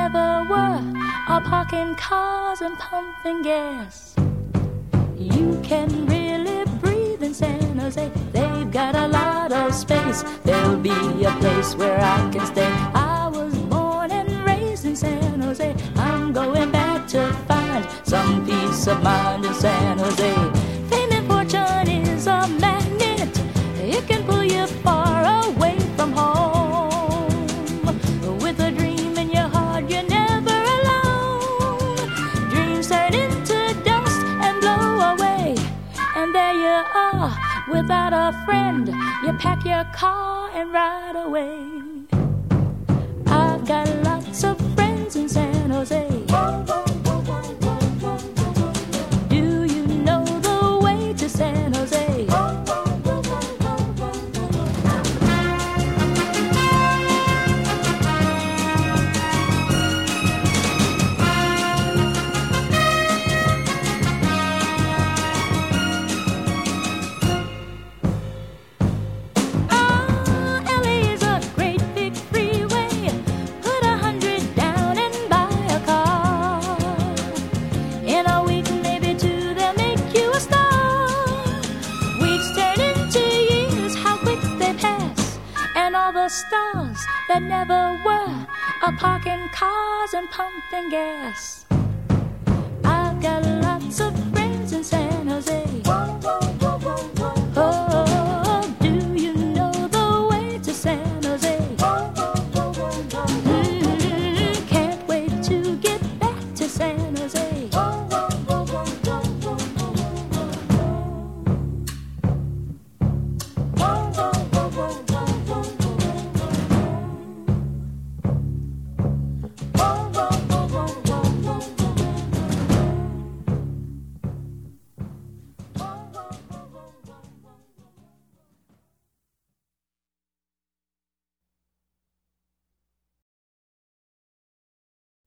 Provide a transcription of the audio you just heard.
never were are parking cars and pumping gas. You can really breathe in San Jose. They've got a lot of space. There'll be a place where I can stay. I was born and raised in San Jose. I'm going back to find some peace of mind in San Jose. Fame and fortune is a magnet. It can pull you far away from home. With a dream in your heart, you're never alone. Dreams turn into dust and blow away. And there you are, without a friend. You pack your car and ride away. I've got lots of friends in San Jose. Do you know the way to San Jose? Stars that never were are parking cars and pumping gas. I've got a lot